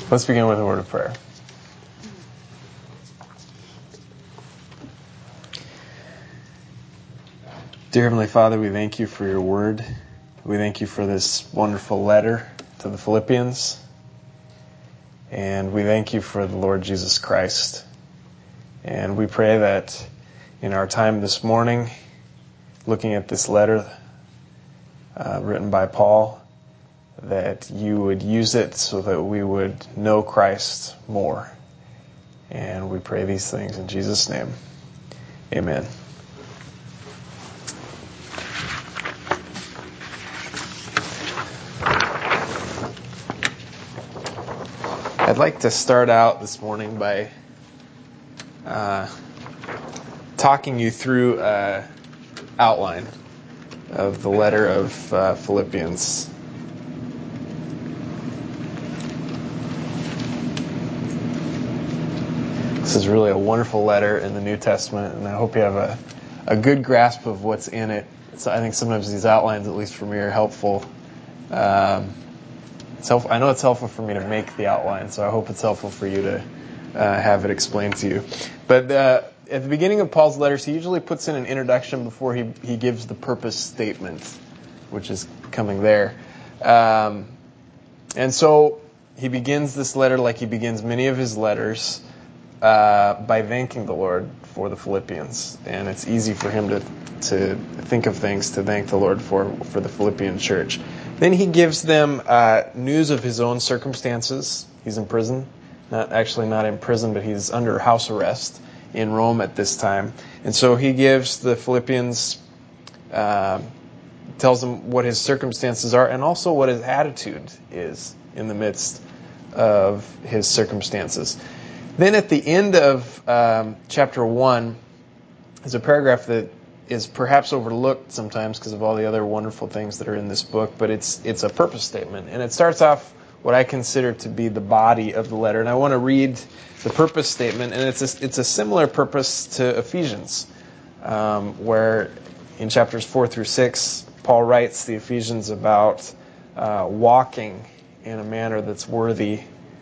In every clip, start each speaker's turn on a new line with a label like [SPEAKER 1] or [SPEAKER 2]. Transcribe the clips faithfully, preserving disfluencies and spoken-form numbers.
[SPEAKER 1] Let's begin with a word of prayer. Dear Heavenly Father, we thank you for your word. We thank you for this wonderful letter to the Philippians. And we thank you for the Lord Jesus Christ. And we pray that in our time this morning, looking at this letter uh, written by Paul, that you would use it so that we would know Christ more. And we pray these things in Jesus' name. Amen. I'd like to start out this morning by uh, talking you through an outline of the letter of uh, Philippians. This is really a wonderful letter in the New Testament, and I hope you have a, a good grasp of what's in it. So I think sometimes these outlines, at least for me, are helpful. Um, it's helpful. I know it's helpful for me to make the outline, so I hope it's helpful for you to uh, have it explained to you. But uh, at the beginning of Paul's letters, he usually puts in an introduction before he, he gives the purpose statement, which is coming there. Um, and so he begins this letter like he begins many of his letters, Uh, by thanking the Lord for the Philippians. And it's easy for him to to think of things to thank the Lord for, for the Philippian church. Then he gives them uh, news of his own circumstances. He's in prison. Not actually not in prison, but he's under house arrest in Rome at this time. And so he gives the Philippians, uh, tells them what his circumstances are and also what his attitude is in the midst of his circumstances. Then at the end of um, chapter one is a paragraph that is perhaps overlooked sometimes because of all the other wonderful things that are in this book, but it's it's a purpose statement. And it starts off what I consider to be the body of the letter. And I want to read the purpose statement, and it's a, it's a similar purpose to Ephesians, um, where in chapters four through six, Paul writes the Ephesians about uh, walking in a manner that's worthy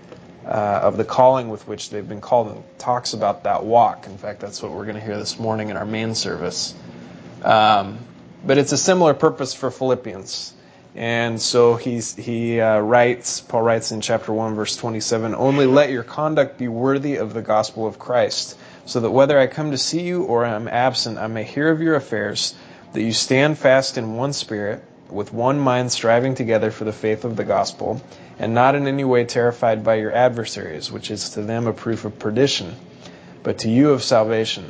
[SPEAKER 1] Uh, of the calling with which they've been called, and talks about that walk. In fact, that's what we're going to hear this morning in our main service. Um, but it's a similar purpose for Philippians. And so he's, he uh, writes, Paul writes in chapter one, verse twenty-seven, "Only let your conduct be worthy of the gospel of Christ, so that whether I come to see you or I am absent, I may hear of your affairs, that you stand fast in one spirit, with one mind striving together for the faith of the gospel, and not in any way terrified by your adversaries, which is to them a proof of perdition, but to you of salvation,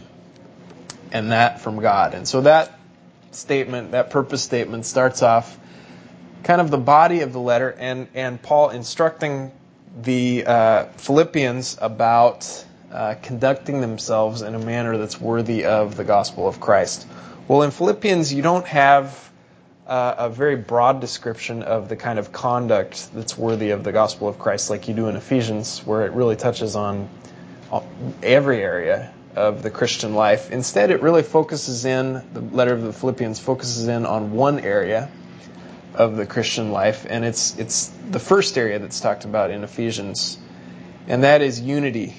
[SPEAKER 1] and that from God." And so that statement, that purpose statement, starts off kind of the body of the letter, and, and Paul instructing the uh, Philippians about uh, conducting themselves in a manner that's worthy of the gospel of Christ. Well, in Philippians, you don't have Uh, a very broad description of the kind of conduct that's worthy of the gospel of Christ like you do in Ephesians, where it really touches on every area of the Christian life. Instead, it really focuses in, the letter of the Philippians focuses in on one area of the Christian life, and it's it's the first area that's talked about in Ephesians, and that is unity.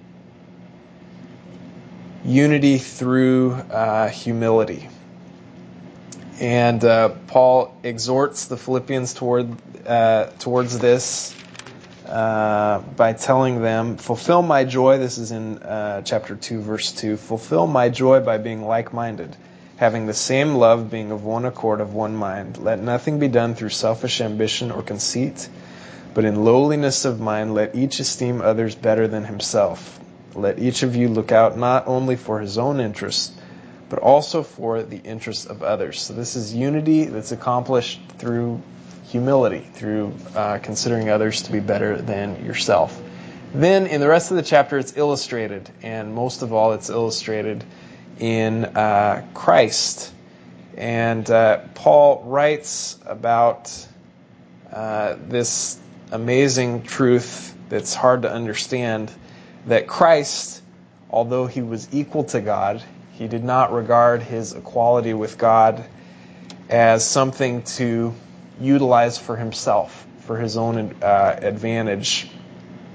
[SPEAKER 1] Unity through uh, humility. And uh, Paul exhorts the Philippians toward uh, towards this uh, by telling them, "Fulfill my joy." This is in uh, chapter two, verse two. "Fulfill my joy by being like-minded, having the same love, being of one accord, of one mind. Let nothing be done through selfish ambition or conceit, but in lowliness of mind let each esteem others better than himself. Let each of you look out not only for his own interest, but also for the interest of others." So this is unity that's accomplished through humility, through uh, considering others to be better than yourself. Then in the rest of the chapter, it's illustrated, and most of all, it's illustrated in uh, Christ. And uh, Paul writes about uh, this amazing truth that's hard to understand, that Christ, although he was equal to God, he did not regard his equality with God as something to utilize for himself, for his own uh, advantage.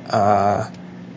[SPEAKER 1] Uh,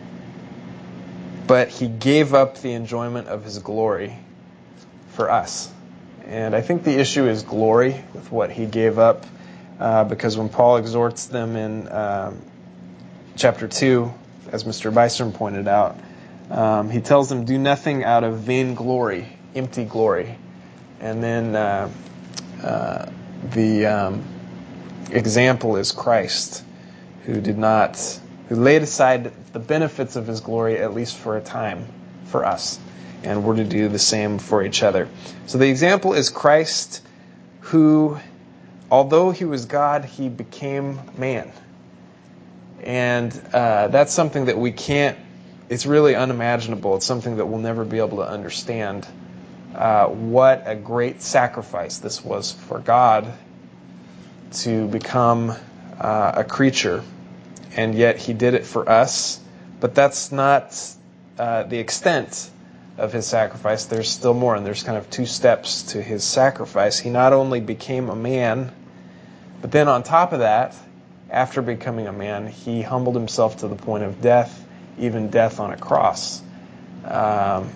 [SPEAKER 1] but he gave up the enjoyment of his glory for us. And I think the issue is glory with what he gave up, uh, because when Paul exhorts them in um, chapter two, as Mister Bystrom pointed out, um, he tells them, do nothing out of vain glory, empty glory. And then uh, uh, the um, example is Christ, who did not, who laid aside the benefits of his glory, at least for a time, for us. And we're to do the same for each other. So the example is Christ, who, although he was God, he became man. And uh, that's something that we can't, it's really unimaginable. It's something that we'll never be able to understand. Uh, what a great sacrifice this was for God to become uh, a creature. And yet he did it for us. But that's not uh, the extent of his sacrifice. There's still more, and there's kind of two steps to his sacrifice. He not only became a man, but then on top of that, after becoming a man, he humbled himself to the point of death, even death on a cross. Um,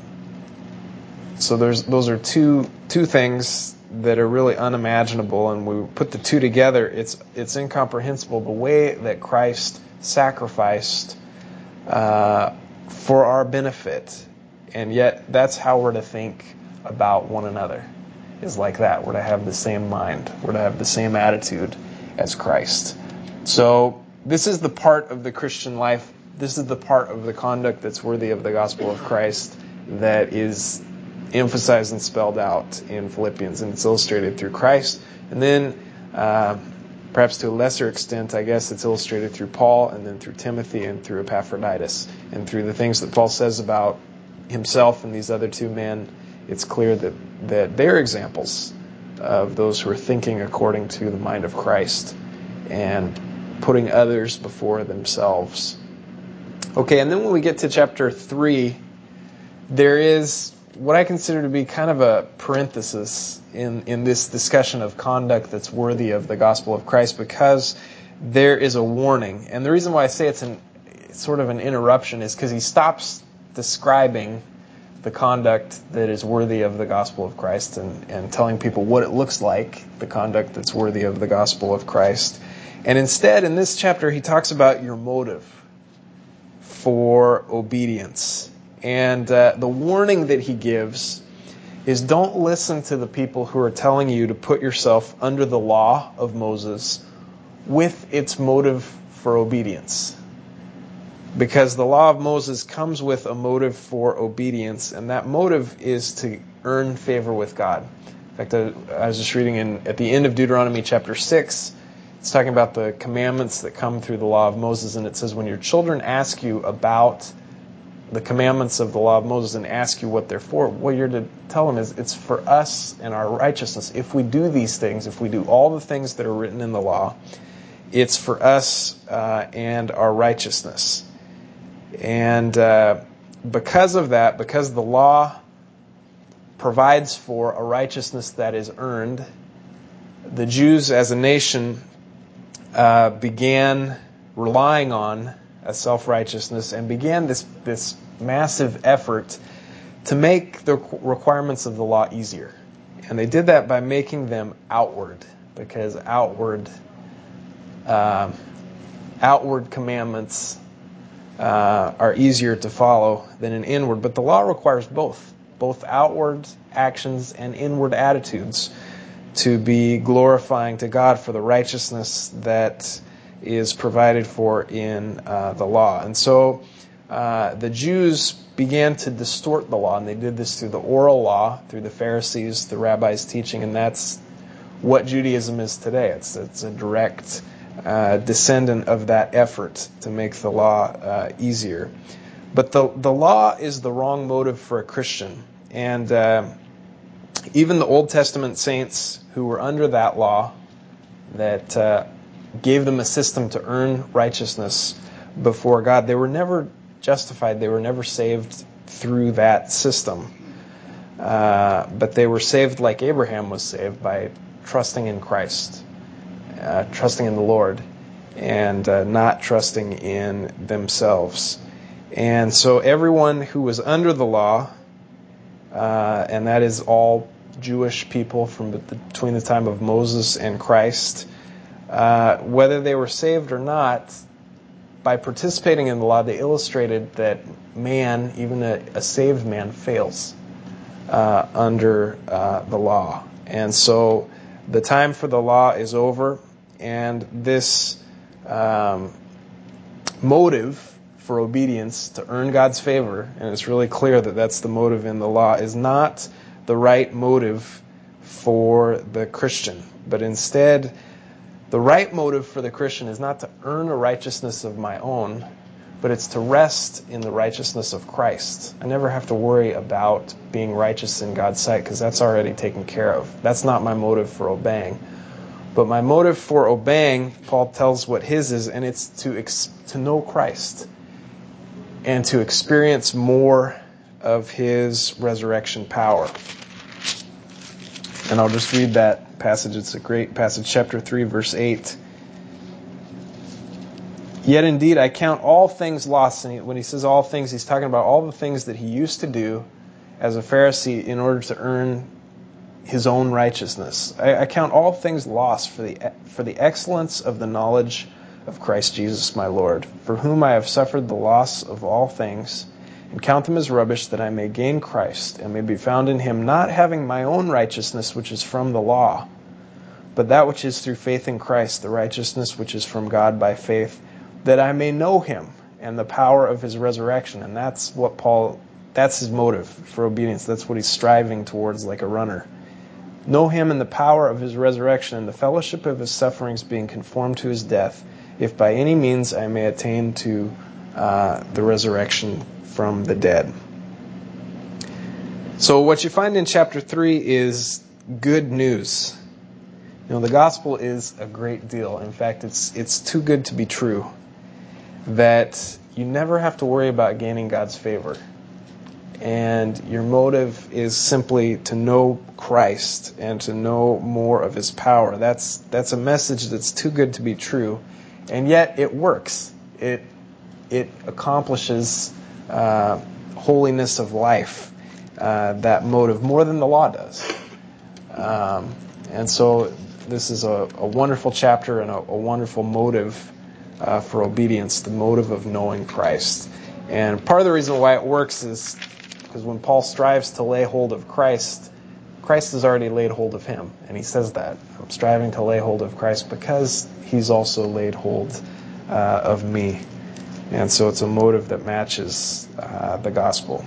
[SPEAKER 1] so there's those are two two things that are really unimaginable, and we put the two together, it's it's incomprehensible the way that Christ sacrificed uh, for our benefit. And yet, that's how we're to think about one another, is like that. We're to have the same mind. We're to have the same attitude as Christ. So, this is the part of the Christian life, this is the part of the conduct that's worthy of the gospel of Christ that is emphasized and spelled out in Philippians, and it's illustrated through Christ. And then, uh, perhaps to a lesser extent, I guess, it's illustrated through Paul, and then through Timothy, and through Epaphroditus, and through the things that Paul says about himself and these other two men. It's clear that, that they're examples of those who are thinking according to the mind of Christ and putting others before themselves. Okay, and then when we get to chapter three, there is what I consider to be kind of a parenthesis in, in this discussion of conduct that's worthy of the gospel of Christ, because there is a warning. And the reason why I say it's an it's sort of an interruption is because he stops describing the conduct that is worthy of the gospel of Christ and, and telling people what it looks like, the conduct that's worthy of the gospel of Christ. And instead, in this chapter, he talks about your motive for obedience. And uh, the warning that he gives is, don't listen to the people who are telling you to put yourself under the law of Moses with its motive for obedience. Because the law of Moses comes with a motive for obedience, and that motive is to earn favor with God. In fact, I, I was just reading in at the end of Deuteronomy chapter six, it's talking about the commandments that come through the law of Moses, and it says, when your children ask you about the commandments of the law of Moses and ask you what they're for, what you're to tell them is, it's for us and our righteousness. If we do these things, if we do all the things that are written in the law, it's for us uh, and our righteousness. And uh, because of that, because the law provides for a righteousness that is earned, the Jews as a nation uh, began relying on a self-righteousness and began this, this massive effort to make the requirements of the law easier. And they did that by making them outward, because outward, uh, outward commandments Uh, are easier to follow than an inward. But the law requires both, both outward actions and inward attitudes to be glorifying to God for the righteousness that is provided for in uh, the law. And so uh, the Jews began to distort the law, and they did this through the oral law, through the Pharisees, the rabbis' teaching, and that's what Judaism is today. It's, it's a direct Uh, descendant of that effort to make the law uh, easier. But the, the law is the wrong motive for a Christian. And uh, even the Old Testament saints who were under that law that uh, gave them a system to earn righteousness before God, they were never justified. They were never saved through that system. Uh, but they were saved like Abraham was saved, by trusting in Christ. Uh, trusting in the Lord. and uh, not trusting in themselves. And so everyone who was under the law, uh, and that is all Jewish people from the, between the time of Moses and Christ, uh, whether they were saved or not, by participating in the law, they illustrated that man, even a, a saved man, fails uh, under uh, the law. And so the time for the law is over, and this um, motive for obedience to earn God's favor, and it's really clear that that's the motive in the law, is not the right motive for the Christian. But instead, the right motive for the Christian is not to earn a righteousness of my own, but it's to rest in the righteousness of Christ. I never have to worry about being righteous in God's sight because that's already taken care of. That's not my motive for obeying. But my motive for obeying, Paul tells what his is, and it's to ex- to know Christ and to experience more of his resurrection power. And I'll just read that passage. It's a great passage, chapter three, verse eight. Yet indeed I count all things lost. And when he says all things, he's talking about all the things that he used to do as a Pharisee in order to earn his own righteousness. I, I count all things lost for the for the excellence of the knowledge of Christ Jesus my Lord, for whom I have suffered the loss of all things, and count them as rubbish, that I may gain Christ, and may be found in him, not having my own righteousness which is from the law, but that which is through faith in Christ, the righteousness which is from God by faith, that I may know him and the power of his resurrection. And that's what Paul, that's his motive for obedience. That's what he's striving towards like a runner. Know him in the power of his resurrection and the fellowship of his sufferings, being conformed to his death, if by any means I may attain to uh, the resurrection from the dead. So what you find in chapter three is good news. You know, the gospel is a great deal. In fact, it's it's too good to be true, that you never have to worry about gaining God's favor. And your motive is simply to know Christ and to know more of his power. That's that's a message that's too good to be true. And yet it works. It it accomplishes uh, holiness of life, uh, that motive, more than the law does. Um, and so this is a, a wonderful chapter and a, a wonderful motive uh, for obedience, the motive of knowing Christ. And part of the reason why it works is because when Paul strives to lay hold of Christ, Christ has already laid hold of him. And he says that. I'm striving to lay hold of Christ because he's also laid hold uh, of me. And so it's a motive that matches uh, the gospel.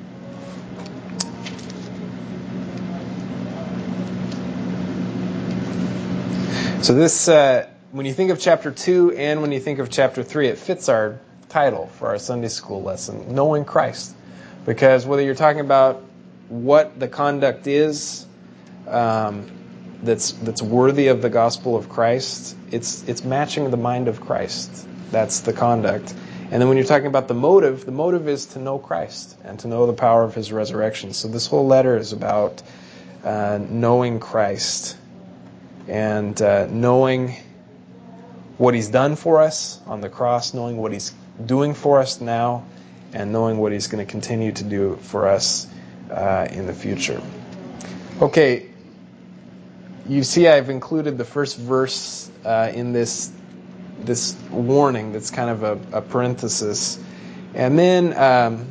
[SPEAKER 1] So this, uh, when you think of chapter two and when you think of chapter three, it fits our title for our Sunday school lesson, Knowing Christ. Because whether you're talking about what the conduct is um, that's that's worthy of the gospel of Christ, it's it's matching the mind of Christ. That's the conduct. And then when you're talking about the motive, the motive is to know Christ and to know the power of his resurrection. So this whole letter is about uh, knowing Christ and uh, knowing what he's done for us on the cross, knowing what he's doing for us now, and knowing what he's going to continue to do for us uh, in the future. Okay, you see I've included the first verse uh, in this this warning that's kind of a, a parenthesis. And then um,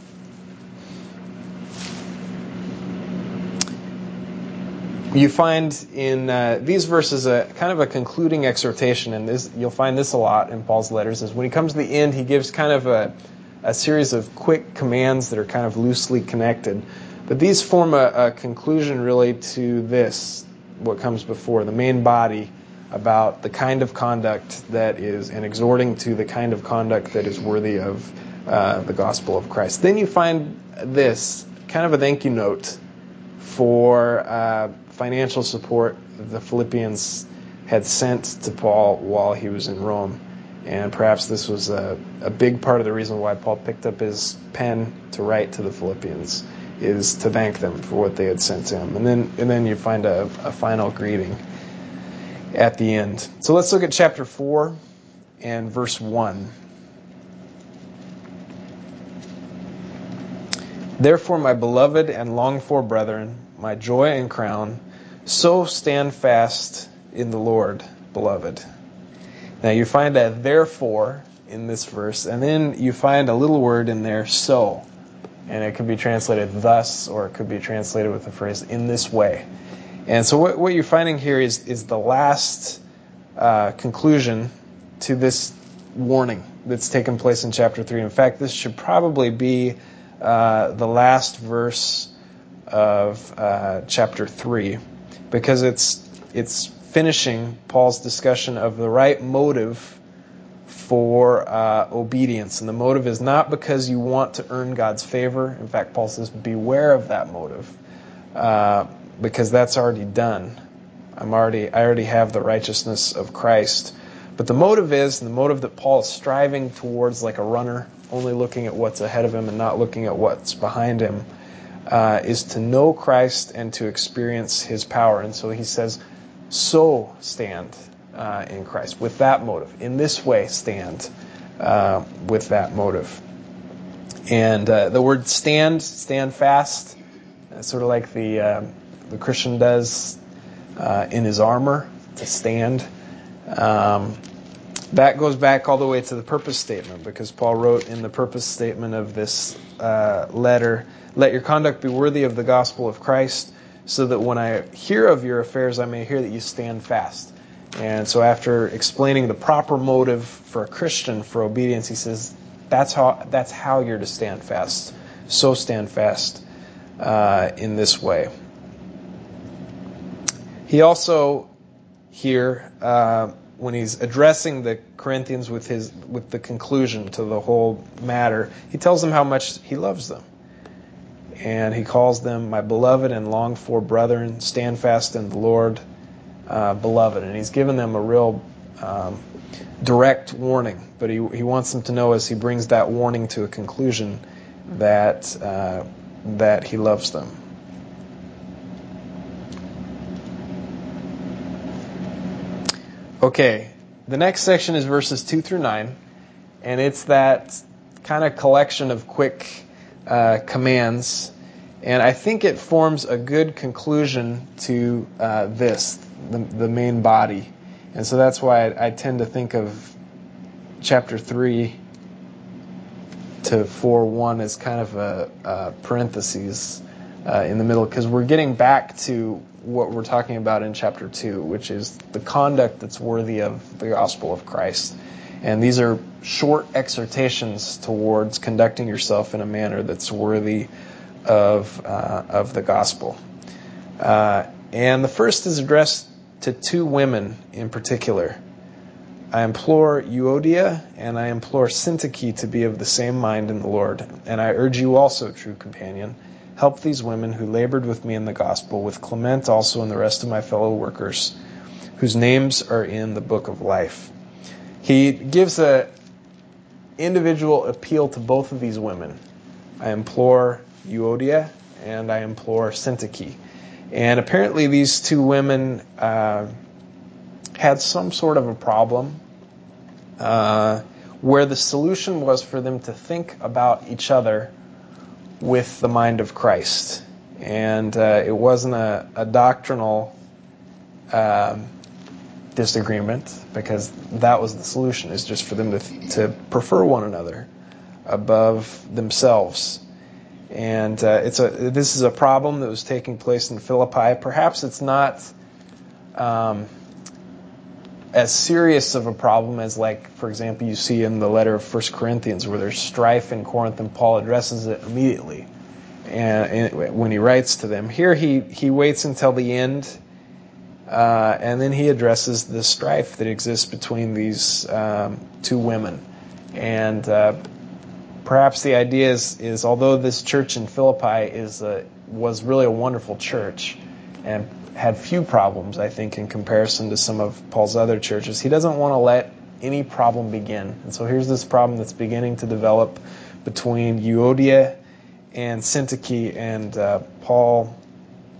[SPEAKER 1] you find in uh, these verses a kind of a concluding exhortation, and this you'll find this a lot in Paul's letters, is when he comes to the end, he gives kind of a, a series of quick commands that are kind of loosely connected. But these form a, a conclusion really to this, what comes before, the main body, about the kind of conduct that is, and exhorting to the kind of conduct that is worthy of uh, the gospel of Christ. Then you find this, kind of a thank you note for uh, financial support the Philippians had sent to Paul while he was in Rome. And perhaps this was a, a big part of the reason why Paul picked up his pen to write to the Philippians, is to thank them for what they had sent to him. And then and then you find a, a final greeting at the end. So let's look at chapter four. and verse one. Therefore, my beloved and longed for brethren, my joy and crown, so stand fast in the Lord, beloved. Now you find a therefore in this verse, and then you find a little word in there, so. And it could be translated thus, or it could be translated with the phrase in this way. And so what, what you're finding here is, is the last uh, conclusion to this warning that's taken place in chapter three. In fact, this should probably be uh, the last verse of uh, chapter three, because it's it's finishing Paul's discussion of the right motive for uh, obedience. And the motive is not because you want to earn God's favor. In fact, Paul says, beware of that motive, uh, because that's already done. I'm already, I already have the righteousness of Christ. But the motive is, and the motive that Paul is striving towards like a runner, only looking at what's ahead of him and not looking at what's behind him, uh, is to know Christ and to experience His power. And so he says, so stand uh, in Christ with that motive. In this way, stand uh, with that motive. And uh, the word stand, stand fast, sort of like the uh, the Christian does uh, in his armor, to stand. Um, that goes back all the way to the purpose statement, because Paul wrote in the purpose statement of this uh, letter, let your conduct be worthy of the gospel of Christ, so that when I hear of your affairs, I may hear that you stand fast. And so after explaining the proper motive for a Christian for obedience, he says, that's how that's how you're to stand fast. So stand fast uh, in this way. He also here, uh, when he's addressing the Corinthians with his with the conclusion to the whole matter, he tells them how much he loves them. And he calls them my beloved and longed for brethren, stand fast in the Lord, uh, beloved. And he's given them a real um, direct warning. But he he wants them to know, as he brings that warning to a conclusion, that uh, that he loves them. Okay, the next section is verses two through nine, and it's that kind of collection of quick uh, commands, and I think it forms a good conclusion to uh, this, the, the main body. And so that's why I, I tend to think of chapter three to four one as kind of a, a parentheses uh, in the middle, because we're getting back to what we're talking about in chapter two, which is the conduct that's worthy of the gospel of Christ. And these are short exhortations towards conducting yourself in a manner that's worthy of uh, of the gospel. Uh, and the first is addressed to two women in particular. I implore Euodia and I implore Syntyche to be of the same mind in the Lord. And I urge you also, true companion, help these women who labored with me in the gospel, with Clement also and the rest of my fellow workers, whose names are in the book of life. He gives a individual appeal to both of these women. I implore Euodia and I implore Syntyche. And apparently these two women uh, had some sort of a problem uh, where the solution was for them to think about each other with the mind of Christ. And uh, it wasn't a, a doctrinal um, disagreement, because that was the solution, is just for them to, to prefer one another above themselves. And uh, it's a this is a problem that was taking place in Philippi. Perhaps it's not um, as serious of a problem as, like, for example, you see in the letter of First Corinthians, where there's strife in Corinth and Paul addresses it immediately. And, and when he writes to them, here he, he waits until the end, uh, and then he addresses the strife that exists between these um, two women. And uh, perhaps the idea is, is, although this church in Philippi is a, was really a wonderful church and had few problems, I think, in comparison to some of Paul's other churches, he doesn't want to let any problem begin. And so here's this problem that's beginning to develop between Euodia and Syntyche, and uh, Paul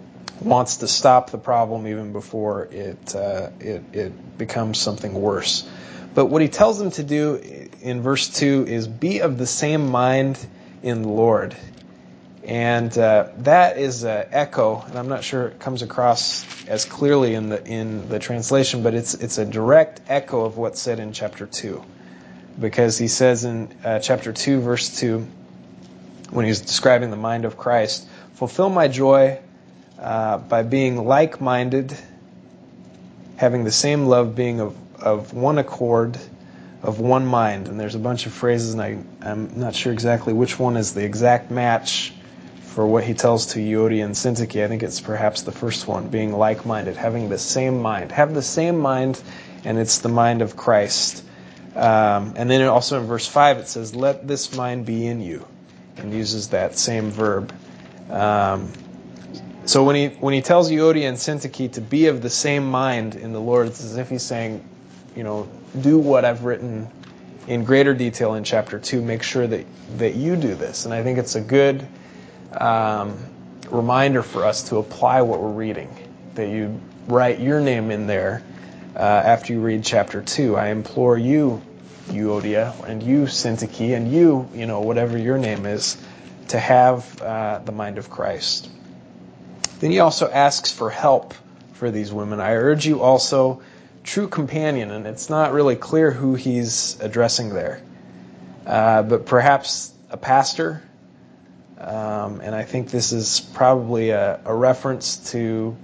[SPEAKER 1] wants to stop the problem even before it, uh, it it becomes something worse. But what he tells them to do in verse two is be of the same mind in the Lord. And uh, that is an echo, and I'm not sure it comes across as clearly in the in the translation, but it's it's a direct echo of what's said in chapter two. Because he says in uh, chapter two, verse two, when he's describing the mind of Christ, fulfill my joy uh, by being like-minded, having the same love, being of, of one accord, of one mind. And there's a bunch of phrases, and I, I'm not sure exactly which one is the exact match for what he tells to Euodia and Syntyche. I think it's perhaps the first one, being like-minded, having the same mind. Have the same mind, and it's the mind of Christ. Um, and then also in verse five it says, let this mind be in you, and uses that same verb. Um, so when he when he tells Euodia and Syntyche to be of the same mind in the Lord, it's as if he's saying, you know, do what I've written in greater detail in chapter two. Make sure that, that you do this. And I think it's a good um, reminder for us to apply what we're reading, that you write your name in there uh, after you read chapter two. I implore you, Euodia, and you, Syntyche, and you, you know, whatever your name is, to have uh, the mind of Christ. Then he also asks for help for these women. I urge you also, true companion, and it's not really clear who he's addressing there, uh, but perhaps a pastor. Um, and I think this is probably a, a reference to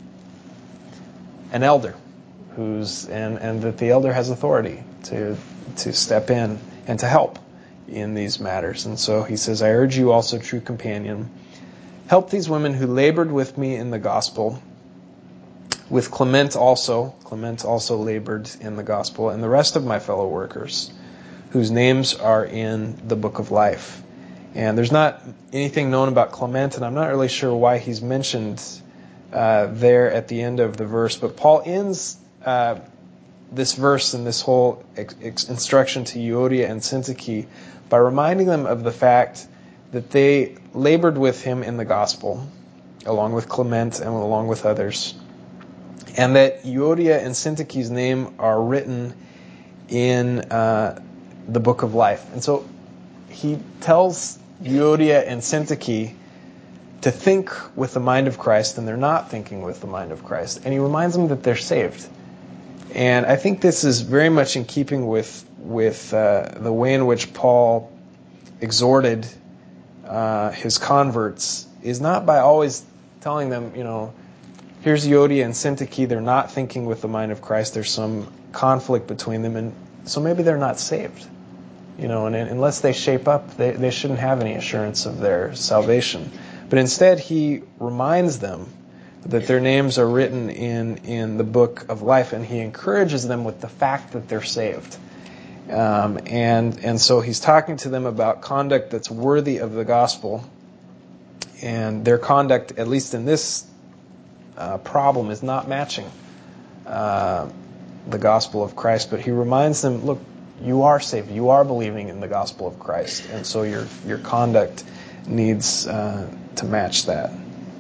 [SPEAKER 1] an elder, who's and, and that the elder has authority to to step in and to help in these matters. And so he says, I urge you also, true companion, help these women who labored with me in the gospel, with Clement also. Clement also labored in the gospel, and the rest of my fellow workers, whose names are in the book of life. And there's not anything known about Clement, and I'm not really sure why he's mentioned uh, there at the end of the verse. But Paul ends uh, this verse and this whole ex- ex- instruction to Euodia and Syntyche by reminding them of the fact that they labored with him in the gospel, along with Clement and along with others, and that Euodia and Syntyche's name are written in uh, the book of life. And so he tells Euodia and Syntyche to think with the mind of Christ, and they're not thinking with the mind of Christ. And he reminds them that they're saved. And I think this is very much in keeping with with uh, the way in which Paul exhorted uh, his converts, is not by always telling them, you know, here's Euodia and Syntyche, they're not thinking with the mind of Christ, there's some conflict between them, and so maybe they're not saved. You know, and unless they shape up, they, they shouldn't have any assurance of their salvation. But instead, he reminds them that their names are written in, in the book of life, and he encourages them with the fact that they're saved. Um, and and so he's talking to them about conduct that's worthy of the gospel, and their conduct, at least in this uh, problem, is not matching uh, the gospel of Christ. But he reminds them, look, you are saved. You are believing in the gospel of Christ, and so your your conduct needs uh, to match that.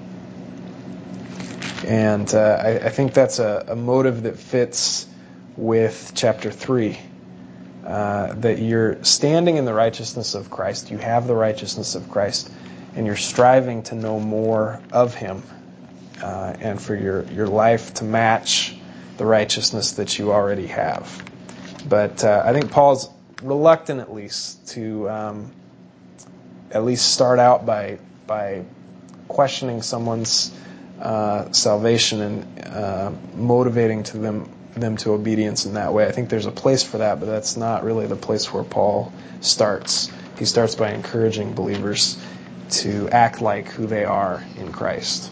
[SPEAKER 1] And uh, I, I think that's a, a motive that fits with chapter three. Uh, that you're standing in the righteousness of Christ, you have the righteousness of Christ, and you're striving to know more of Him, uh, and for your, your life to match the righteousness that you already have. But uh, I think Paul's reluctant, at least, to um, at least start out by by questioning someone's uh, salvation and uh, motivating to them them to obedience in that way. I think there's a place for that, but that's not really the place where Paul starts. He starts by encouraging believers to act like who they are in Christ.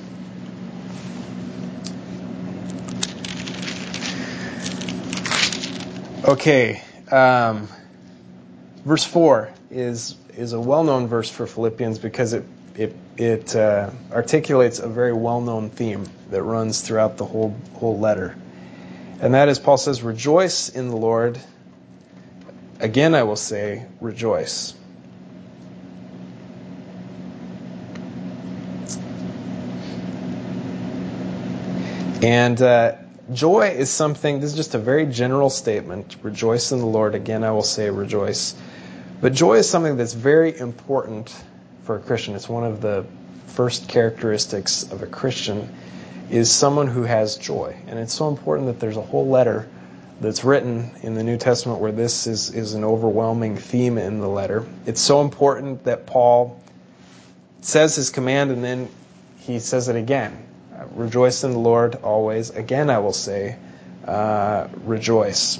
[SPEAKER 1] Okay, um, verse four is is a well-known verse for Philippians because it it it uh, articulates a very well-known theme that runs throughout the whole whole letter. And that is, Paul says, rejoice in the Lord. Again, I will say, rejoice. And uh, joy is something, this is just a very general statement. Rejoice in the Lord. Again, I will say rejoice. But joy is something that's very important for a Christian. It's one of the first characteristics of a Christian is someone who has joy. And it's so important that there's a whole letter that's written in the New Testament where this is, is an overwhelming theme in the letter. It's so important that Paul says his command and then he says it again. Rejoice in the Lord always. Again, I will say, uh, rejoice.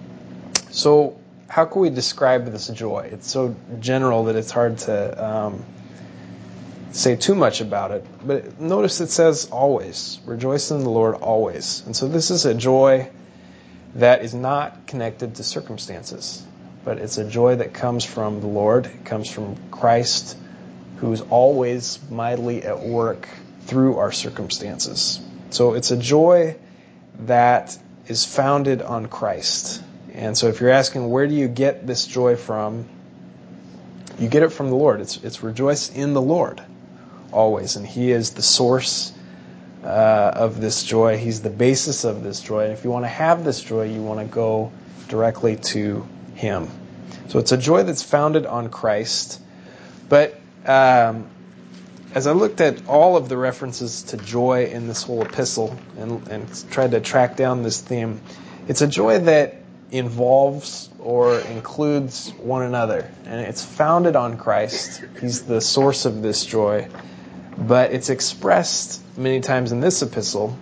[SPEAKER 1] So how can we describe this joy? It's so general that it's hard to um, say too much about it. But notice it says always. Rejoice in the Lord always. And so this is a joy that is not connected to circumstances, but it's a joy that comes from the Lord. It comes from Christ, who is always mightily at work through our circumstances. So it's a joy that is founded on Christ. And so if you're asking, where do you get this joy from? You get it from the Lord. It's, it's rejoice in the Lord always. And He is the source uh, of this joy. He's the basis of this joy. And if you want to have this joy, you want to go directly to Him. So it's a joy that's founded on Christ. But um, as I looked at all of the references to joy in this whole epistle and, and tried to track down this theme, it's a joy that involves or includes one another. And it's founded on Christ. He's the source of this joy. But it's expressed many times in this epistle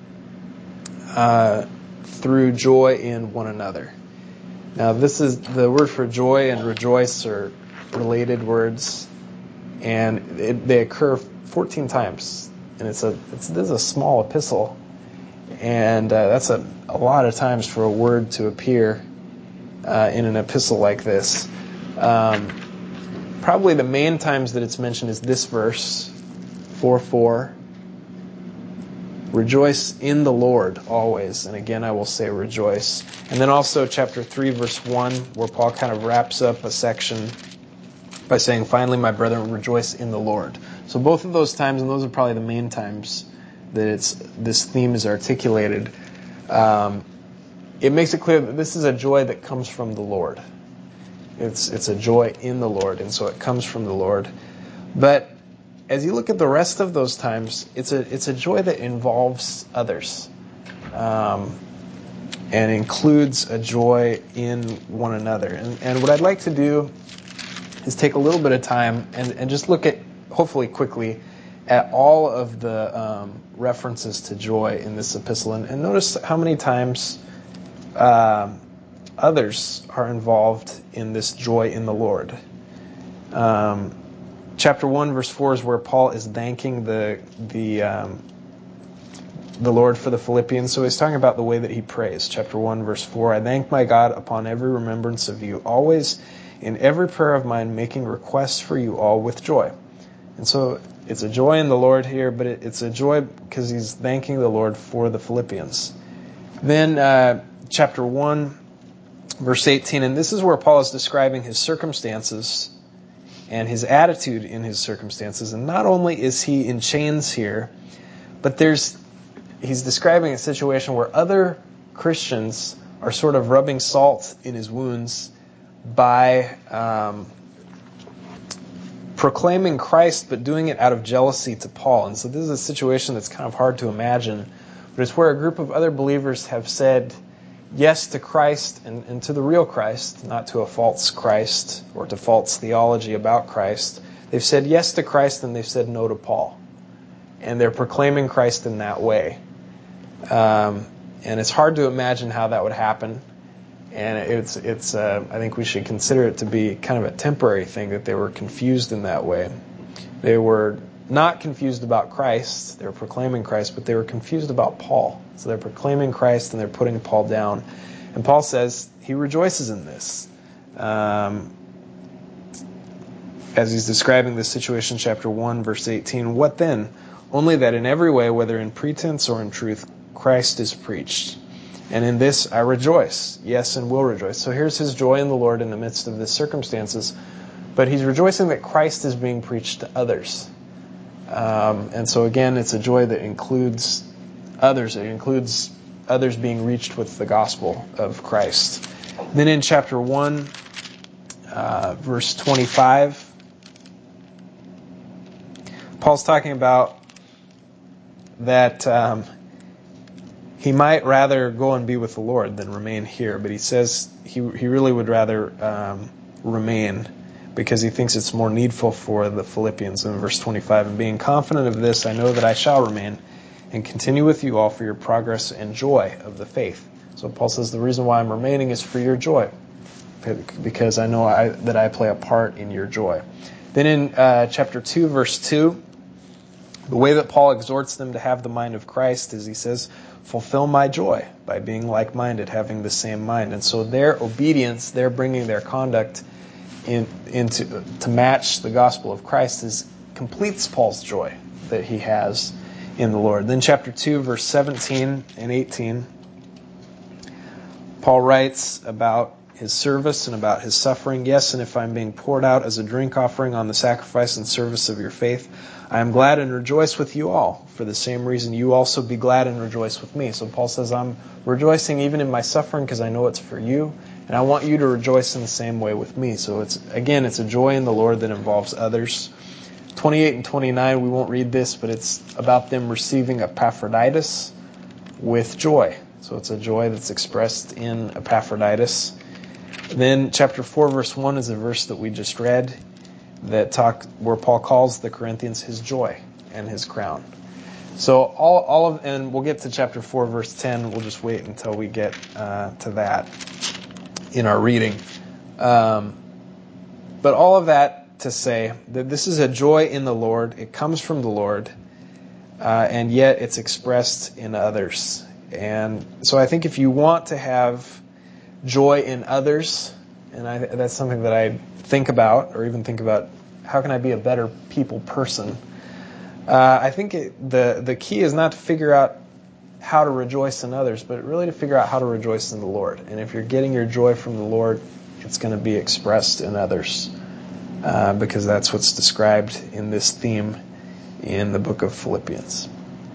[SPEAKER 1] uh, through joy in one another. Now, this is the word for joy and rejoice are related words, and it, they occur fourteen times. And it's a it's this is a small epistle, and uh, that's a, a lot of times for a word to appear uh, in an epistle like this. Um, probably the main times that it's mentioned is this verse, four four. Rejoice in the Lord always. And again, I will say rejoice. And then also chapter three, verse one, where Paul kind of wraps up a section by saying, finally, my brethren, rejoice in the Lord. So both of those times, and those are probably the main times that it's this theme is articulated, um, it makes it clear that this is a joy that comes from the Lord. It's it's a joy in the Lord, and so it comes from the Lord. But as you look at the rest of those times, it's a it's a joy that involves others, um, and includes a joy in one another. And, and what I'd like to do is take a little bit of time and, and just look at, hopefully quickly, at all of the um, references to joy in this epistle, and, and notice how many times um, others are involved in this joy in the Lord. Um, Chapter one, verse four is where Paul is thanking the the um, the Lord for the Philippians. So he's talking about the way that he prays. Chapter one, verse four, I thank my God upon every remembrance of you, always in every prayer of mine, making requests for you all with joy. And so it's a joy in the Lord here, but it, it's a joy because he's thanking the Lord for the Philippians. Then uh, chapter one, verse eighteen, and this is where Paul is describing his circumstances and his attitude in his circumstances. And not only is he in chains here, but there's he's describing a situation where other Christians are sort of rubbing salt in his wounds by um, proclaiming Christ, but doing it out of jealousy to Paul. And so this is a situation that's kind of hard to imagine, but it's where a group of other believers have said yes to Christ and, and to the real Christ, not to a false Christ or to false theology about Christ. They've said yes to Christ and they've said no to Paul. And they're proclaiming Christ in that way. Um, and it's hard to imagine how that would happen. And it's, it's. Uh, I think we should consider it to be kind of a temporary thing that they were confused in that way. They were not confused about Christ. They were proclaiming Christ, but they were confused about Paul. So they're proclaiming Christ and they're putting Paul down. And Paul says he rejoices in this. Um, as he's describing this situation, chapter one, verse eighteen, what then? Only that in every way, whether in pretense or in truth, Christ is preached. And in this I rejoice, yes, and will rejoice. So here's his joy in the Lord in the midst of the circumstances. But he's rejoicing that Christ is being preached to others. Um, and so again, it's a joy that includes others. It includes others being reached with the gospel of Christ. Then in chapter one, uh, verse twenty-five, Paul's talking about that um, he might rather go and be with the Lord than remain here, but he says he he really would rather um, remain because he thinks it's more needful for the Philippians. In verse twenty-five, and being confident of this, I know that I shall remain and continue with you all for your progress and joy of the faith. So Paul says the reason why I'm remaining is for your joy, because I know I, that I play a part in your joy. Then in uh, chapter two, verse two, the way that Paul exhorts them to have the mind of Christ is he says, fulfill my joy by being like-minded, having the same mind. And so their obedience, their bringing their conduct in, into to match the gospel of Christ is completes Paul's joy that he has in the Lord. Then chapter two, verse seventeen and eighteen, Paul writes about his service and about his suffering. Yes, and if I'm being poured out as a drink offering on the sacrifice and service of your faith, I am glad and rejoice with you all. For the same reason, you also be glad and rejoice with me. So Paul says, I'm rejoicing even in my suffering because I know it's for you, and I want you to rejoice in the same way with me. So it's again, it's a joy in the Lord that involves others. twenty-eight and twenty-nine, we won't read this, but it's about them receiving Epaphroditus with joy. So it's a joy that's expressed in Epaphroditus. Then chapter four, verse one is a verse that we just read that talk where Paul calls the Corinthians his joy and his crown. So all all of, and we'll get to chapter four, verse ten. We'll just wait until we get uh, to that in our reading. Um, but all of that to say that this is a joy in the Lord. It comes from the Lord, uh, and yet it's expressed in others. And so I think if you want to have joy in others, and I, that's something that I think about, or even think about, how can I be a better people person? Uh, I think it, the the key is not to figure out how to rejoice in others, but really to figure out how to rejoice in the Lord. And if you're getting your joy from the Lord, it's going to be expressed in others, uh, because that's what's described in this theme in the book of Philippians.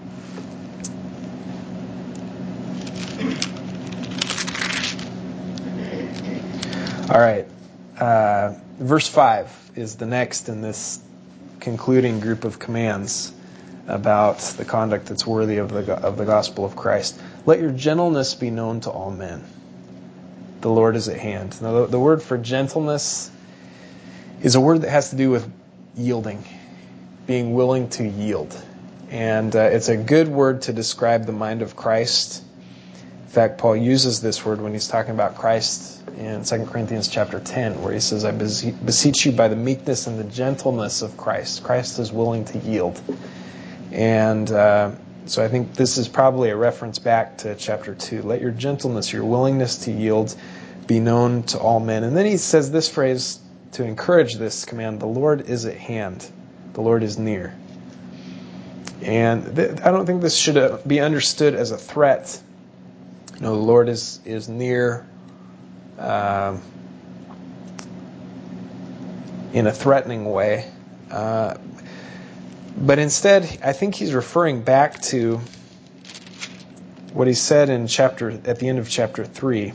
[SPEAKER 1] All right. Uh, verse five is the next in this concluding group of commands about the conduct that's worthy of the of the gospel of Christ. Let your gentleness be known to all men. The Lord is at hand. Now, the, the word for gentleness is a word that has to do with yielding, being willing to yield. And uh, it's a good word to describe the mind of Christ. In fact, Paul uses this word when he's talking about Christ in Second Corinthians chapter ten, where he says, I beseech you by the meekness and the gentleness of Christ. Christ is willing to yield. And uh, so I think this is probably a reference back to chapter two. Let your gentleness, your willingness to yield, be known to all men. And then he says this phrase to encourage this command, the Lord is at hand. The Lord is near. And th- I don't think this should uh, be understood as a threat. You know, the Lord is, is near um, in a threatening way. Uh, but instead, I think he's referring back to what he said in chapter at the end of chapter three.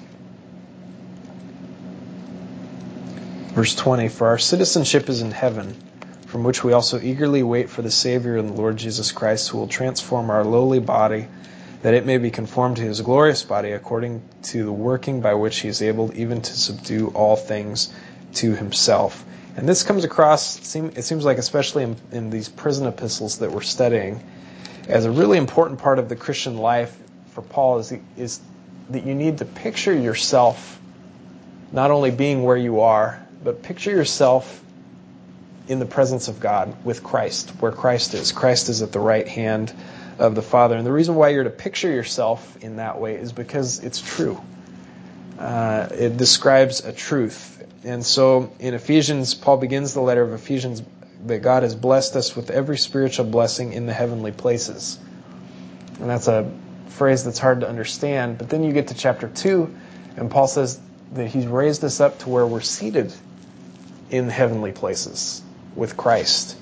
[SPEAKER 1] Verse twenty, for our citizenship is in heaven, from which we also eagerly wait for the Savior and the Lord Jesus Christ, who will transform our lowly body, that it may be conformed to his glorious body, according to the working by which he is able even to subdue all things to himself. And this comes across, it seems like especially in, in these prison epistles that we're studying, as a really important part of the Christian life for Paul is, is that you need to picture yourself not only being where you are, but picture yourself in the presence of God with Christ, where Christ is. Christ is at the right hand of the Father. And the reason why you're to picture yourself in that way is because it's true. Uh, it describes a truth. And so in Ephesians, Paul begins the letter of Ephesians that God has blessed us with every spiritual blessing in the heavenly places. And that's a phrase that's hard to understand. But then you get to chapter two, and Paul says that he's raised us up to where we're seated in heavenly places with Christ.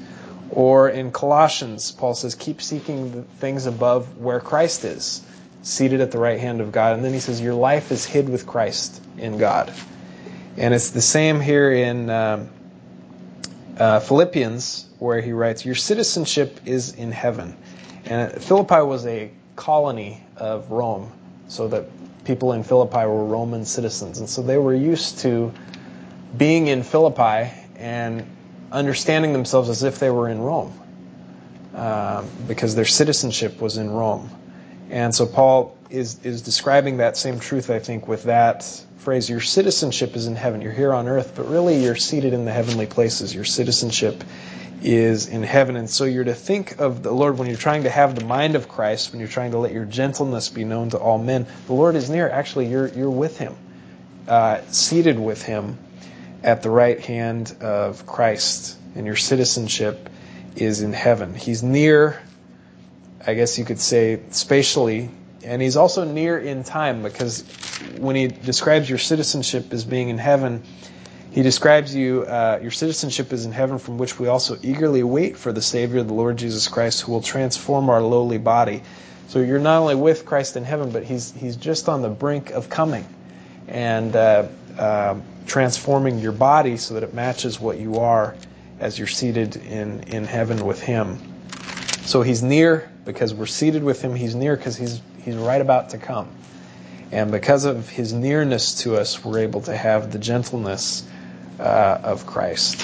[SPEAKER 1] Or in Colossians, Paul says, keep seeking the things above where Christ is, seated at the right hand of God. And then he says, your life is hid with Christ in God. And it's the same here in um, uh, Philippians, where he writes, your citizenship is in heaven. And Philippi was a colony of Rome, so that people in Philippi were Roman citizens. And so they were used to being in Philippi and understanding themselves as if they were in Rome, um, because their citizenship was in Rome. And so Paul is, is describing that same truth, I think, with that phrase, your citizenship is in heaven. You're here on earth, but really you're seated in the heavenly places. Your citizenship is in heaven. And so you're to think of the Lord when you're trying to have the mind of Christ, when you're trying to let your gentleness be known to all men. The Lord is near. Actually, you're you're with Him, uh, seated with Him at the right hand of Christ, and your citizenship is in heaven. He's near, I guess you could say, spatially, and He's also near in time, because when He describes your citizenship as being in heaven, He describes you, uh, your citizenship is in heaven, from which we also eagerly wait for the Savior, the Lord Jesus Christ, who will transform our lowly body. So you're not only with Christ in heaven, but He's He's just on the brink of coming and uh, uh, transforming your body so that it matches what you are as you're seated in, in heaven with Him. So He's near because we're seated with Him. He's near because He's He's right about to come. And because of His nearness to us, we're able to have the gentleness uh, of Christ.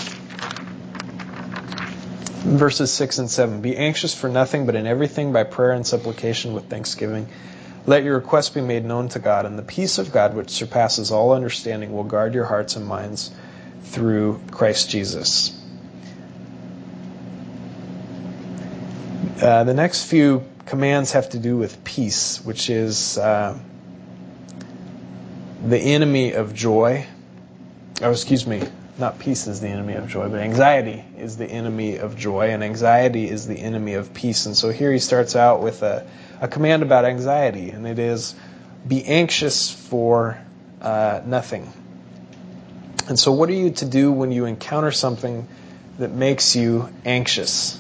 [SPEAKER 1] Verses six and seven. Be anxious for nothing, but in everything by prayer and supplication with thanksgiving. Let your requests be made known to God, and the peace of God, which surpasses all understanding, will guard your hearts and minds through Christ Jesus. Uh, the next few commands have to do with peace, which is uh, the enemy of joy. Oh, excuse me, not peace is the enemy of joy, but anxiety is the enemy of joy, and anxiety is the enemy of peace. And so here he starts out with a, a command about anxiety, and it is, be anxious for uh, nothing. And so what are you to do when you encounter something that makes you anxious?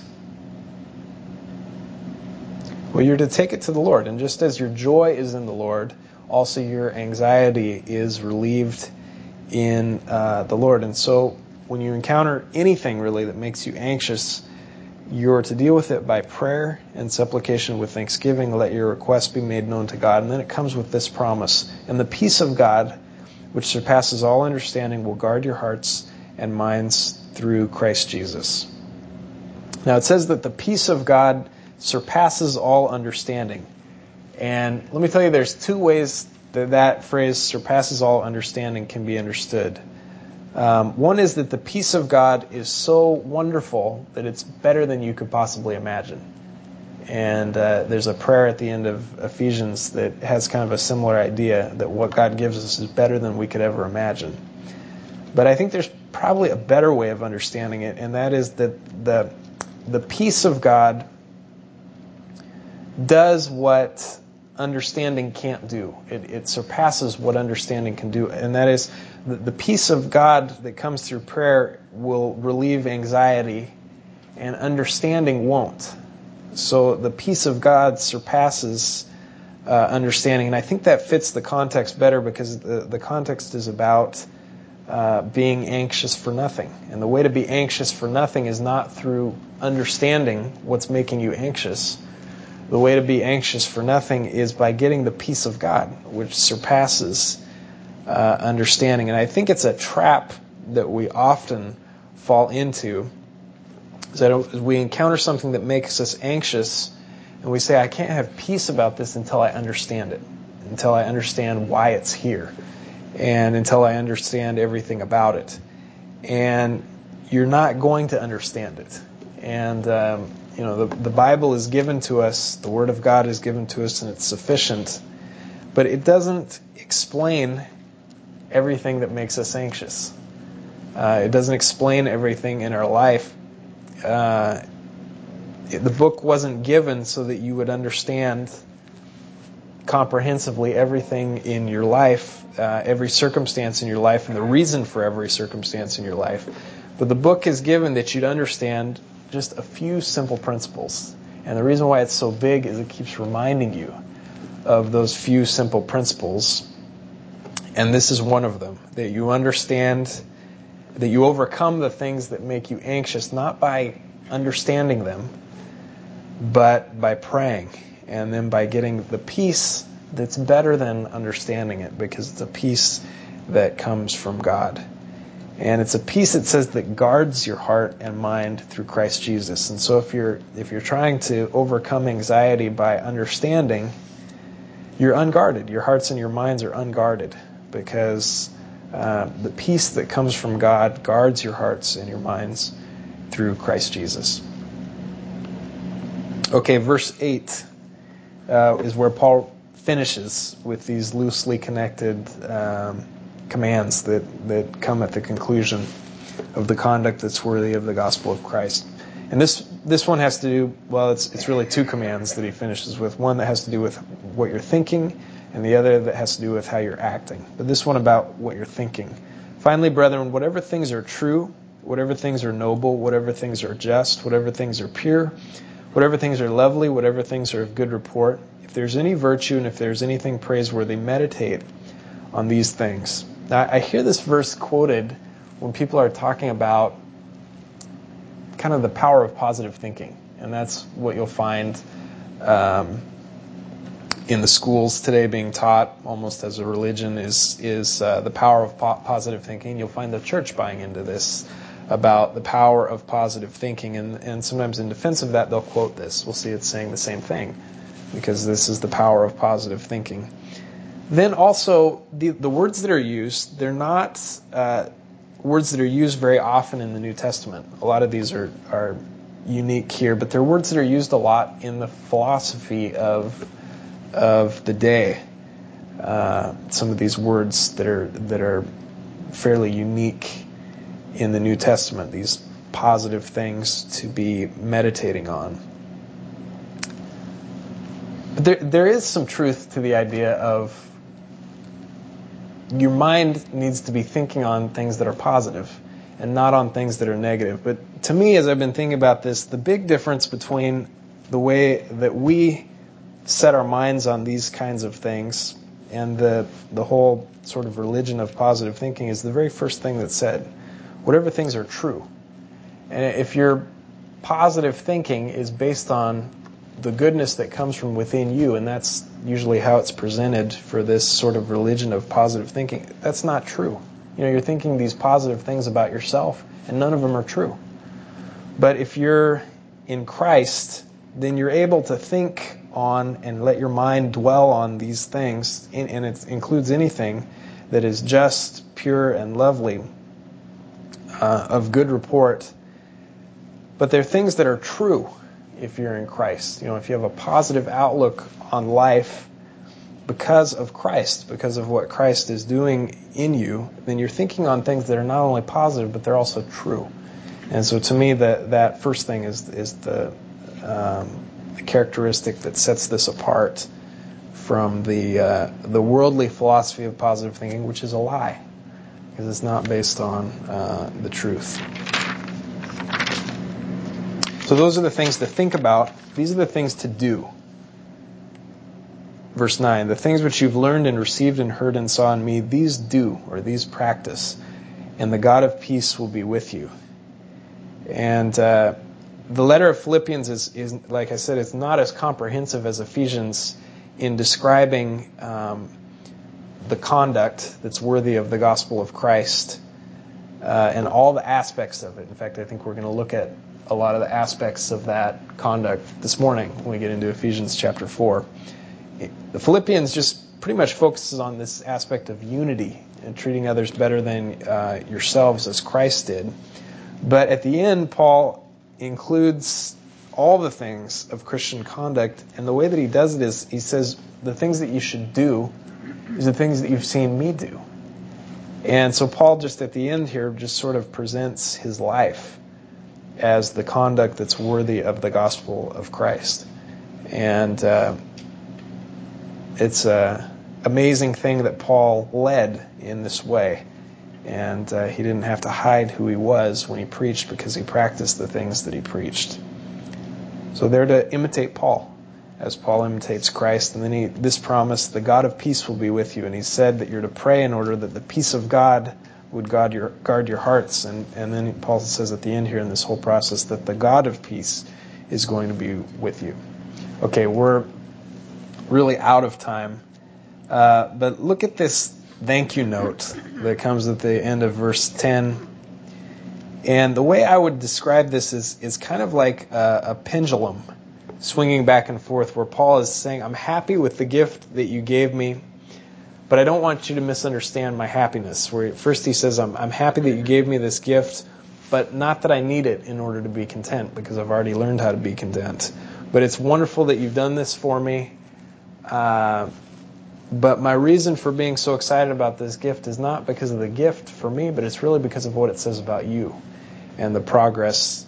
[SPEAKER 1] Well, you're to take it to the Lord. And just as your joy is in the Lord, also your anxiety is relieved in uh, the Lord. And so when you encounter anything really that makes you anxious, you're to deal with it by prayer and supplication with thanksgiving. Let your requests be made known to God. And then it comes with this promise. And the peace of God, which surpasses all understanding, will guard your hearts and minds through Christ Jesus. Now it says that the peace of God surpasses all understanding. And let me tell you, there's two ways that that phrase, surpasses all understanding, can be understood. Um, one is that the peace of God is so wonderful that it's better than you could possibly imagine. And uh, there's a prayer at the end of Ephesians that has kind of a similar idea, that what God gives us is better than we could ever imagine. But I think there's probably a better way of understanding it, and that is that the the peace of God does what understanding can't do. It, it surpasses what understanding can do. And that is, the, the peace of God that comes through prayer will relieve anxiety, and understanding won't. So the peace of God surpasses uh, understanding. And I think that fits the context better, because the, the context is about uh, being anxious for nothing. And the way to be anxious for nothing is not through understanding what's making you anxious. The way to be anxious for nothing is by getting the peace of God, which surpasses uh, understanding. And I think it's a trap that we often fall into, is that we encounter something that makes us anxious, and we say, I can't have peace about this until I understand it, until I understand why it's here, and until I understand everything about it. And you're not going to understand it. And um, you know, the, the Bible is given to us, the Word of God is given to us, and it's sufficient. But it doesn't explain everything that makes us anxious. Uh, it doesn't explain everything in our life. Uh, it, the book wasn't given so that you would understand comprehensively everything in your life, uh, every circumstance in your life, and the reason for every circumstance in your life. But the book is given that you'd understand just a few simple principles. And the reason why it's so big is it keeps reminding you of those few simple principles. And this is one of them, that you understand, that you overcome the things that make you anxious, not by understanding them, but by praying, and then by getting the peace that's better than understanding it, because it's a peace that comes from God. And it's a peace, it says, that guards your heart and mind through Christ Jesus. And so if you're if you're trying to overcome anxiety by understanding, you're unguarded. Your hearts and your minds are unguarded, because uh, the peace that comes from God guards your hearts and your minds through Christ Jesus. Okay, verse eight uh, is where Paul finishes with these loosely connected um, commands that, that come at the conclusion of the conduct that's worthy of the gospel of Christ. And this this one has to do, well, it's it's really two commands that he finishes with. One that has to do with what you're thinking, and the other that has to do with how you're acting. But this one about what you're thinking. Finally, brethren, whatever things are true, whatever things are noble, whatever things are just, whatever things are pure, whatever things are lovely, whatever things are of good report, if there's any virtue and if there's anything praiseworthy, meditate on these things. Now, I hear this verse quoted when people are talking about kind of the power of positive thinking. And that's what you'll find um, in the schools today being taught almost as a religion is, is uh, the power of po- positive thinking. You'll find the church buying into this about the power of positive thinking. And, and sometimes in defense of that, they'll quote this. We'll see it's saying the same thing, because this is the power of positive thinking. Then also, the, the words that are used, they're not uh, words that are used very often in the New Testament. A lot of these are, are unique here, but they're words that are used a lot in the philosophy of of the day. Uh, some of these words that are that are fairly unique in the New Testament, these positive things to be meditating on. But there there is some truth to the idea of your mind needs to be thinking on things that are positive and not on things that are negative. But to me, as I've been thinking about this, the big difference between the way that we set our minds on these kinds of things and the the whole sort of religion of positive thinking is the very first thing that's said. Whatever things are true. And if your positive thinking is based on the goodness that comes from within you, and that's usually how it's presented for this sort of religion of positive thinking, that's not true. You know, you're thinking these positive things about yourself, and none of them are true. But if you're in Christ, then you're able to think on and let your mind dwell on these things, and it includes anything that is just, pure, and lovely, uh, of good report. But they're things that are true if you're in Christ. You know, if you have a positive outlook on life because of Christ, because of what Christ is doing in you, then you're thinking on things that are not only positive, but they're also true. And so to me, that that first thing is is the, um, the characteristic that sets this apart from the uh, the worldly philosophy of positive thinking, which is a lie, because it's not based on uh, the truth. So those are the things to think about. These are the things to do. Verse nine, the things which you've learned and received and heard and saw in me, these do, or these practice, and the God of peace will be with you. And uh, the letter of Philippians is, is, like I said, it's not as comprehensive as Ephesians in describing um, the conduct that's worthy of the gospel of Christ uh, and all the aspects of it. In fact, I think we're going to look at a lot of the aspects of that conduct this morning when we get into Ephesians chapter four. The Philippians just pretty much focuses on this aspect of unity and treating others better than uh, yourselves as Christ did. But at the end, Paul includes all the things of Christian conduct, and the way that he does it is he says the things that you should do is the things that you've seen me do. And so Paul just at the end here just sort of presents his life as the conduct that's worthy of the gospel of Christ. And uh, it's an amazing thing that Paul led in this way. And uh, he didn't have to hide who he was when he preached because he practiced the things that he preached. So they're to imitate Paul, as Paul imitates Christ. And then he, this promise, the God of peace will be with you. And he said that you're to pray in order that the peace of God would guard your, guard your hearts. And, and then Paul says at the end here in this whole process that the God of peace is going to be with you. Okay, we're really out of time. Uh, but look at this thank you note that comes at the end of verse ten. And the way I would describe this is, is kind of like a, a pendulum swinging back and forth, where Paul is saying, I'm happy with the gift that you gave me, but I don't want you to misunderstand my happiness. Where first he says, I'm, I'm happy that you gave me this gift, but not that I need it in order to be content, because I've already learned how to be content. But it's wonderful that you've done this for me. Uh, but my reason for being so excited about this gift is not because of the gift for me, but it's really because of what it says about you and the progress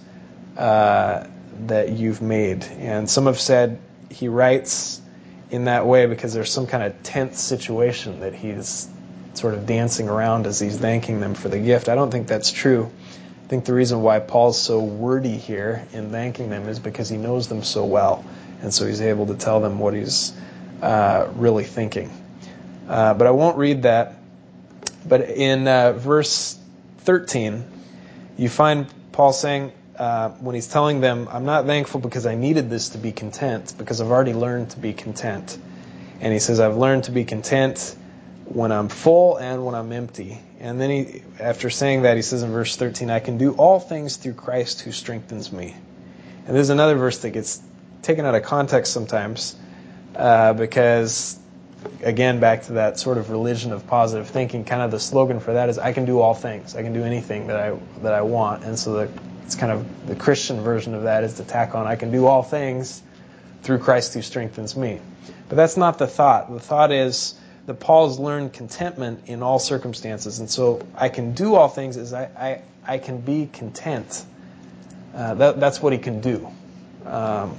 [SPEAKER 1] uh, that you've made. And some have said he writes in that way because there's some kind of tense situation that he's sort of dancing around as he's thanking them for the gift. I don't think that's true. I think the reason why Paul's so wordy here in thanking them is because he knows them so well, and so he's able to tell them what he's uh, really thinking. Uh, but I won't read that. But in uh, verse thirteen, you find Paul saying, uh, when he's telling them, I'm not thankful because I needed this to be content, because I've already learned to be content. And he says, I've learned to be content when I'm full and when I'm empty. And then he, after saying that, he says in verse thirteen, I can do all things through Christ who strengthens me. And there's another verse that gets taken out of context sometimes, uh, because, again, back to that sort of religion of positive thinking, kind of the slogan for that is, I can do all things. I can do anything that I that I want. And so the, it's kind of the Christian version of that is to tack on, I can do all things through Christ who strengthens me. But that's not the thought. The thought is that Paul's learned contentment in all circumstances. And so I can do all things is I, I, I can be content. Uh, that, that's what he can do. Um,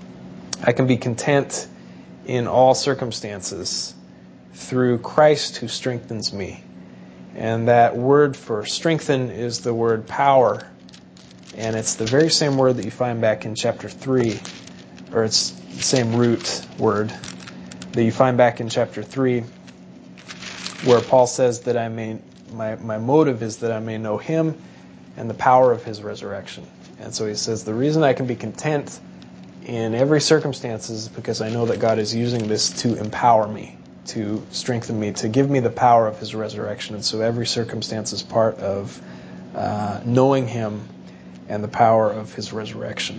[SPEAKER 1] I can be content in all circumstances through Christ who strengthens me. And that word for strengthen is the word power. And it's the very same word that you find back in chapter three, or it's the same root word that you find back in chapter three, where Paul says that I may, my, my motive is that I may know him and the power of his resurrection. And so he says, the reason I can be content in every circumstance is because I know that God is using this to empower me, to strengthen me, to give me the power of his resurrection. And so every circumstance is part of uh, knowing him and the power of his resurrection.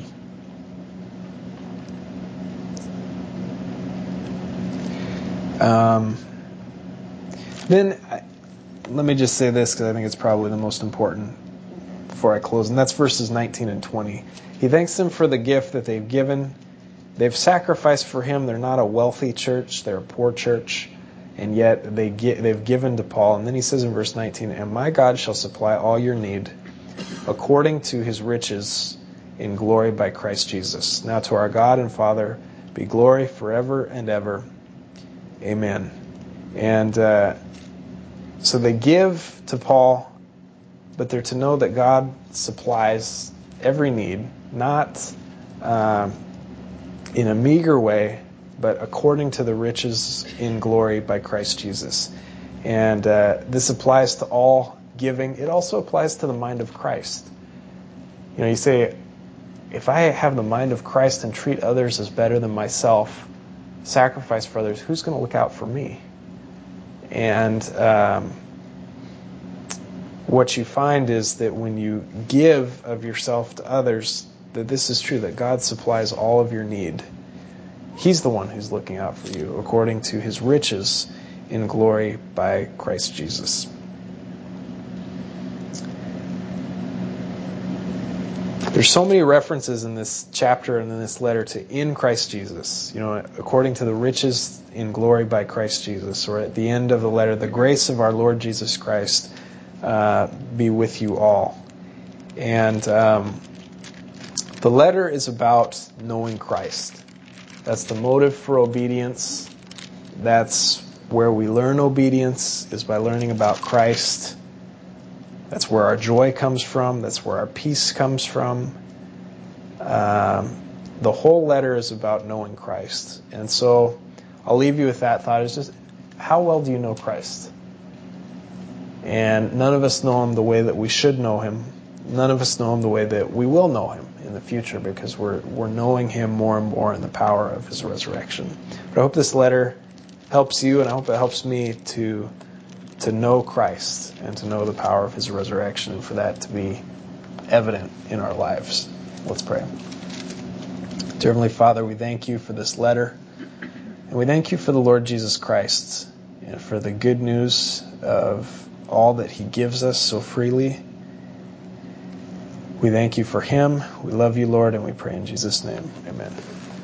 [SPEAKER 1] Um, then, I, let me just say this, because I think it's probably the most important before I close, and that's verses nineteen and twenty. He thanks them for the gift that they've given. They've sacrificed for him. They're not a wealthy church. They're a poor church. And yet they get, they've given to Paul. And then he says in verse nineteen, and my God shall supply all your need according to his riches in glory by Christ Jesus. Now to our God and Father be glory forever and ever. Amen. And uh, so they give to Paul, but they're to know that God supplies every need, not uh, in a meager way, but according to the riches in glory by Christ Jesus. And uh, this applies to all giving. It also applies to the mind of Christ. You know, you say, if I have the mind of Christ and treat others as better than myself, sacrifice for others, who's going to look out for me? And um, what you find is that when you give of yourself to others, that this is true, that God supplies all of your need. He's the one who's looking out for you according to his riches in glory by Christ Jesus. There's so many references in this chapter and in this letter to in Christ Jesus. You know, according to the riches in glory by Christ Jesus. Or at the end of the letter, the grace of our Lord Jesus Christ uh, be with you all. And um, the letter is about knowing Christ. That's the motive for obedience. That's where we learn obedience, is by learning about Christ. That's where our joy comes from. That's where our peace comes from. Um, the whole letter is about knowing Christ. And so I'll leave you with that thought. It's just, how well do you know Christ? And none of us know him the way that we should know him. None of us know him the way that we will know him in the future, because we're we're knowing him more and more in the power of his resurrection. But I hope this letter helps you, and I hope it helps me to to know Christ and to know the power of his resurrection, and for that to be evident in our lives. Let's pray. Dear Heavenly Father, we thank you for this letter, and we thank you for the Lord Jesus Christ and for the good news of all that he gives us so freely. We thank you for him. We love you, Lord, and we pray in Jesus' name. Amen.